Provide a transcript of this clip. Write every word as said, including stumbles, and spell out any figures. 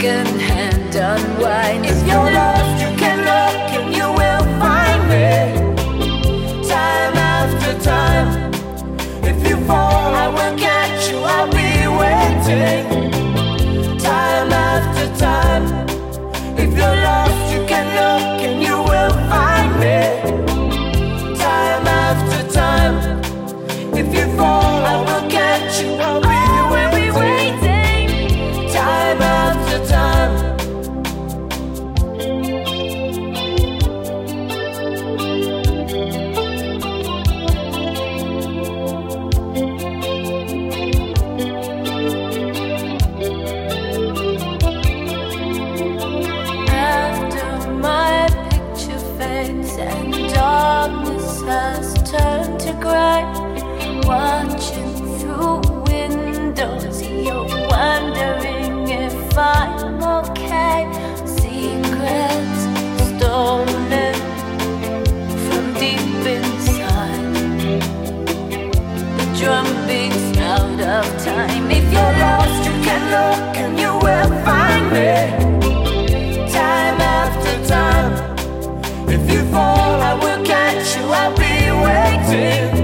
second hand unwind. If you're lost, you can look and you will find me. Time after time. If you fall, I will catch you, I'll be waiting. Time after time. If you're lost, you can look and you will find me. Time after time. If you fall, I will catch you, I'll be waiting. Time after time. After my picture fades and darkness has turned to grey, watching through windows, you're wondering if I'm okay. Secrets stolen from deep inside. The drum beats out of time. If you're lost, you can look and you will find me. Time after time. If you fall, I will catch you, I'll be waiting.